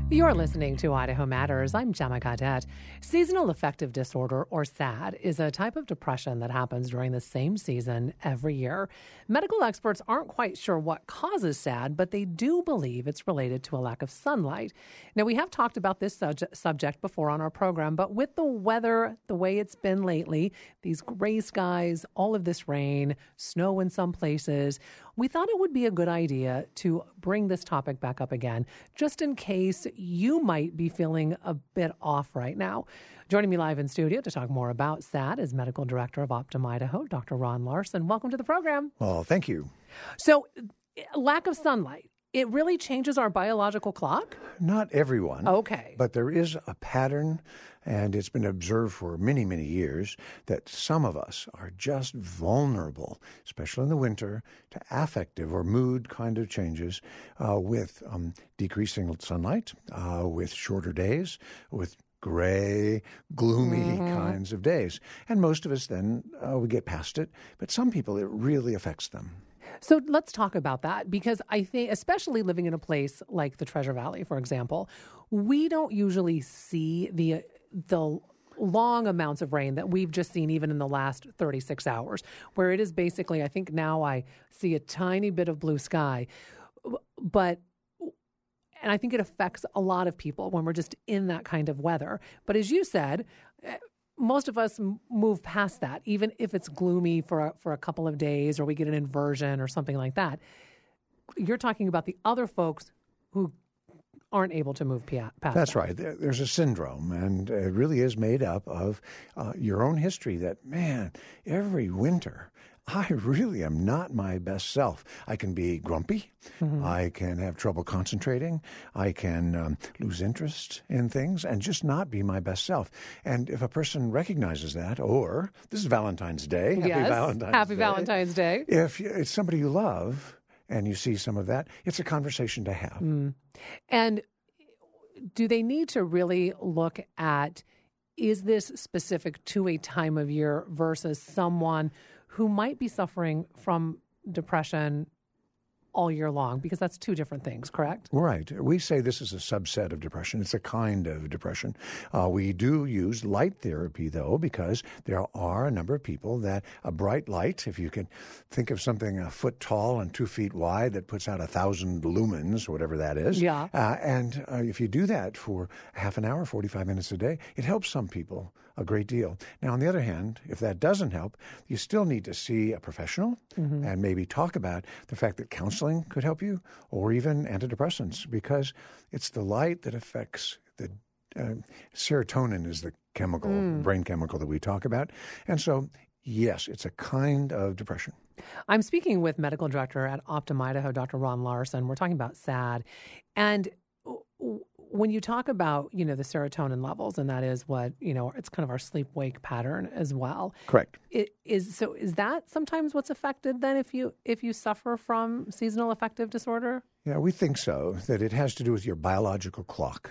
You're listening to Idaho Matters. I'm Gemma Cadet. Seasonal affective disorder, or SAD, is a type of depression that happens during the same season every year. Medical experts aren't quite sure what causes SAD, but they do believe it's related to a lack of sunlight. Now, we have talked about this subject before on our program, but with the weather the way it's been lately, these gray skies, all of this rain, snow in some places, we thought it would be a good idea to bring this topic back up again, just in case you might be feeling a bit off right now. Joining me live in studio to talk more about SAD is Medical Director of Optum Idaho, Dr. Ron Larson. Welcome to the program. Well, thank you. So, lack of sunlight, it really changes our biological clock? Not everyone. Okay. But there is a pattern, and it's been observed for many, many years, that some of us are just vulnerable, especially in the winter, to affective or mood kind of changes with decreasing sunlight, with shorter days, with gray, gloomy kinds of days. And most of us then, we get past it. But some people, it really affects them. So let's talk about that, because I think, especially living in a place like the Treasure Valley, for example, we don't usually see the long amounts of rain that we've just seen even in the last 36 hours, where it is basically, I think now I see a tiny bit of blue sky, and I think it affects a lot of people when we're just in that kind of weather. But as you said, most of us move past that, even if it's gloomy for a couple of days or we get an inversion or something like that. You're talking about the other folks who aren't able to move past That's that. right. There's a syndrome, and it really is made up of your own history that, man, every winter, I really am not my best self. I can be grumpy. Mm-hmm. I can have trouble concentrating. I can lose interest in things and just not be my best self. And if a person recognizes that, or this is Valentine's Day. Happy Valentine's Day. If it's somebody you love and you see some of that, it's a conversation to have. Mm. And do they need to really look at, is this specific to a time of year versus someone who might be suffering from depression all year long? Because that's two different things, correct? Right. We say this is a subset of depression. It's a kind of depression. We do use light therapy, though, because there are a number of people that a bright light, if you can think of something a foot tall and 2 feet wide that puts out 1,000 lumens, whatever that is. Yeah. And if you do that for half an hour, 45 minutes a day, it helps some people a great deal. Now, on the other hand, if that doesn't help, you still need to see a professional and maybe talk about the fact that counseling could help you, or even antidepressants, because it's the light that affects the serotonin is the chemical, brain chemical that we talk about. And so, yes, it's a kind of depression. I'm speaking with Medical Director at Optum Idaho, Dr. Ron Larson. We're talking about SAD. And when you talk about, the serotonin levels, and that is what, it's kind of our sleep-wake pattern as well. Correct. Is that sometimes what's affected then if you suffer from seasonal affective disorder? Yeah, we think so, that it has to do with your biological clock.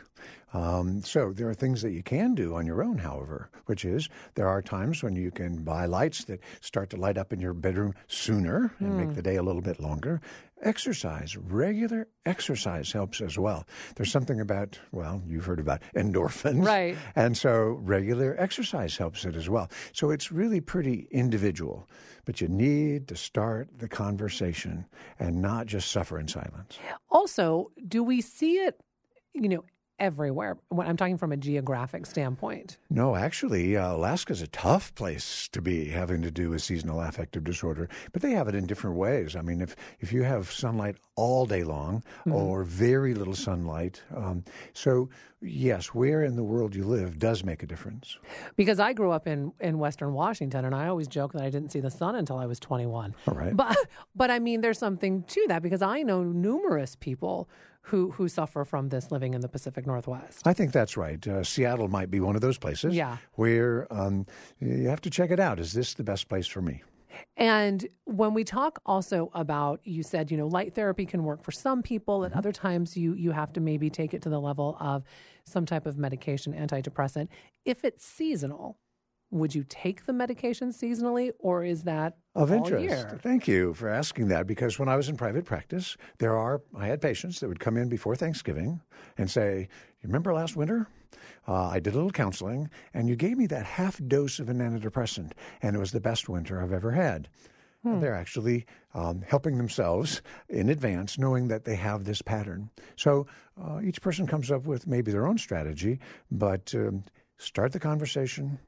So there are things that you can do on your own, however, which is there are times when you can buy lights that start to light up in your bedroom sooner and make the day a little bit longer. Exercise, regular exercise helps as well. There's something about, well, you've heard about endorphins. Right. And so regular exercise helps it as well. So it's really pretty individual. But you need to start the conversation and not just suffer in silence. Also, do we see it, everywhere, when I'm talking from a geographic standpoint? No, actually, Alaska's a tough place to be having to do with seasonal affective disorder, but they have it in different ways. I mean, if you have sunlight all day long or very little sunlight, so yes, where in the world you live does make a difference. Because I grew up in Western Washington, and I always joke that I didn't see the sun until I was 21. All right. But I mean, there's something to that, because I know numerous people who suffer from this living in the Pacific Northwest. I think that's right. Seattle might be one of those places where you have to check it out. Is this the best place for me? And when we talk also about, you said, light therapy can work for some people. At other times, you have to maybe take it to the level of some type of medication, antidepressant. If it's seasonal, would you take the medication seasonally, or is that Of all interest. year? Thank you for asking that, because when I was in private practice, I had patients that would come in before Thanksgiving and say, "You remember last winter? I did a little counseling, and you gave me that half dose of an antidepressant, and it was the best winter I've ever had." They're actually helping themselves in advance, knowing that they have this pattern. So each person comes up with maybe their own strategy, but start the conversation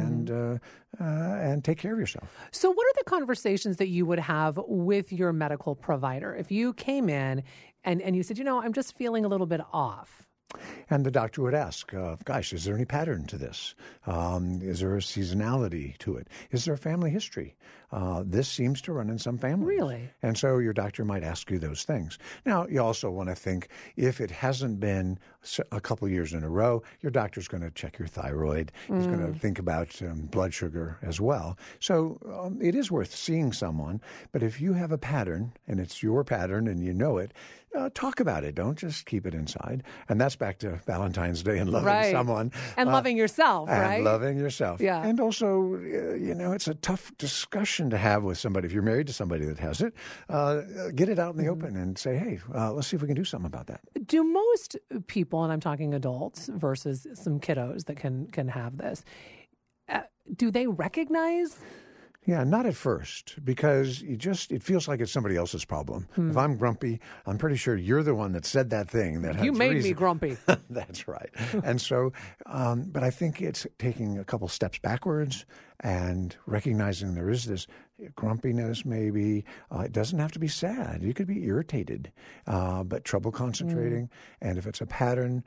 and take care of yourself. So what are the conversations that you would have with your medical provider if you came in and you said, I'm just feeling a little bit off? And the doctor would ask, gosh, is there any pattern to this? Is there a seasonality to it? Is there a family history? This seems to run in some families. Really? And so your doctor might ask you those things. Now, you also want to think, if it hasn't been a couple of years in a row, your doctor's going to check your thyroid. He's going to think about blood sugar as well. So it is worth seeing someone. But if you have a pattern, and it's your pattern and you know it, talk about it. Don't just keep it inside. And that's back to Valentine's Day and loving someone. And loving yourself, right? And loving yourself. Yeah. And also, it's a tough discussion to have with somebody. If you're married to somebody that has it, get it out in the open and say, hey, let's see if we can do something about that. Do most people, and I'm talking adults versus some kiddos that can have this, do they recognize? Yeah, not at first, because it feels like it's somebody else's problem. If I'm grumpy, I'm pretty sure you're the one that said that thing. You made me grumpy. That's right. And so, but I think it's taking a couple steps backwards and recognizing there is this grumpiness maybe. It doesn't have to be sad. You could be irritated, but trouble concentrating. And if it's a pattern,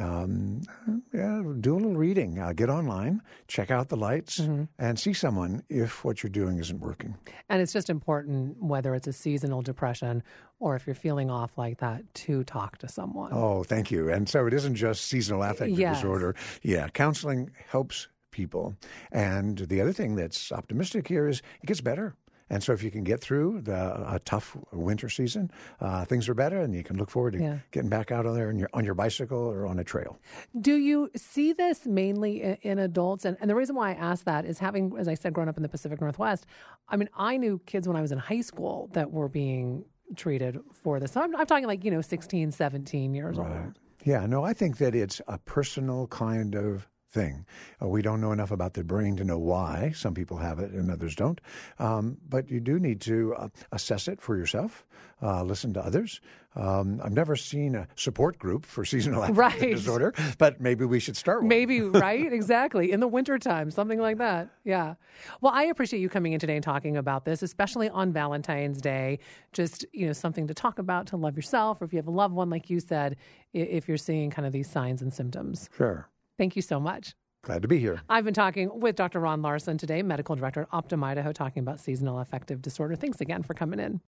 do a little reading. Get online, check out the lights, and see someone if what you're doing isn't working. And it's just important, whether it's a seasonal depression or if you're feeling off like that, to talk to someone. Oh, thank you. And so it isn't just seasonal affective disorder. Yeah, counseling helps people. And the other thing that's optimistic here is it gets better. And so if you can get through a tough winter season, things are better, and you can look forward to getting back out on there on your bicycle or on a trail. Do you see this mainly in adults? And the reason why I ask that is, having, as I said, grown up in the Pacific Northwest, I mean, I knew kids when I was in high school that were being treated for this. So I'm talking like, 16, 17 years old. Yeah, no, I think that it's a personal kind of thing. We don't know enough about the brain to know why some people have it and others don't. But you do need to assess it for yourself, listen to others. I've never seen a support group for seasonal affective disorder, but maybe we should start one. Maybe, right? Exactly. In the wintertime, something like that. Yeah. Well, I appreciate you coming in today and talking about this, especially on Valentine's Day. Just, something to talk about, to love yourself, or if you have a loved one, like you said, if you're seeing kind of these signs and symptoms. Sure. Thank you so much. Glad to be here. I've been talking with Dr. Ron Larson today, medical director at Optum Idaho, talking about seasonal affective disorder. Thanks again for coming in.